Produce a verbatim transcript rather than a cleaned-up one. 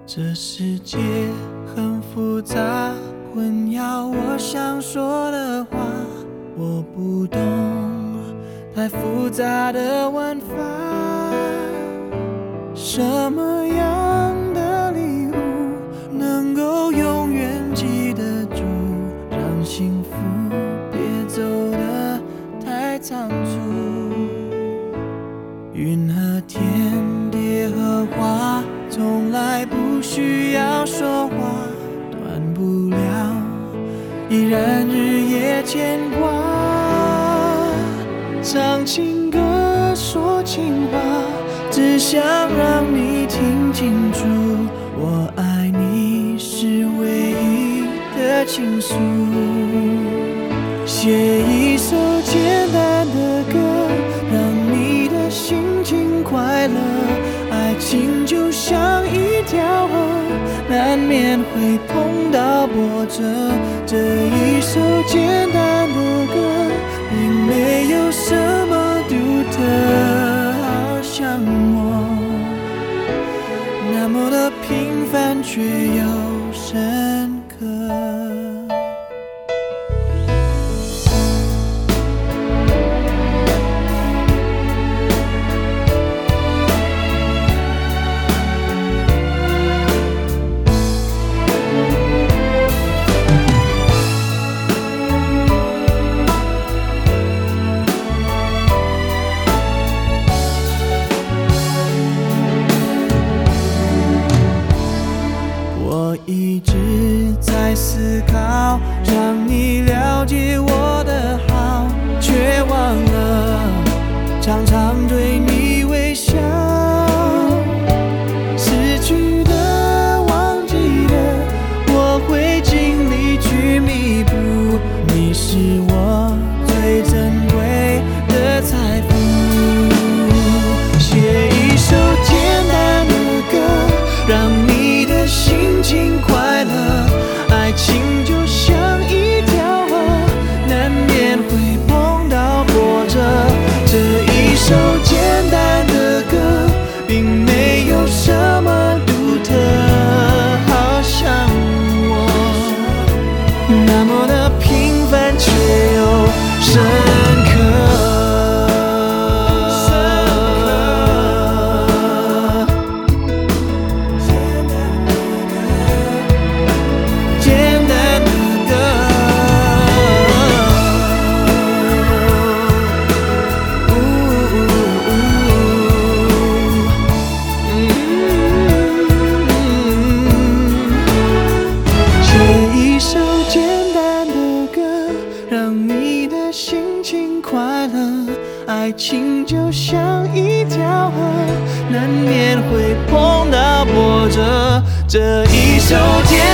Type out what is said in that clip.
这世界很复杂，混淆我想说的话，我不懂太复杂的玩法。什么样的礼物能够永远记得住，让幸福别走得太仓促。云和天，蝶和花，从来不需要说话，断不了依然日夜牵挂。唱情歌说情话，只想让你听清楚，我爱你是唯一的倾诉。写一首简单的歌，让你的心情快乐。爱情就像一条河，难免会碰到波折。这一首简单的歌，并没有什么独特，好像我那么的平凡却又深刻。一直在思考，让你了解我的好，却忘了常常对你微笑。失去的忘记的，我会尽力去弥补。你是我最珍贵的财富。写一首简单的歌，让你的心情快乐。爱情就像一条河，难免会碰到波折。这一首简单的歌，并没有什么独特，好像我那么的平凡却又深刻。爱情就像一条河，难免会碰到波折。这一首简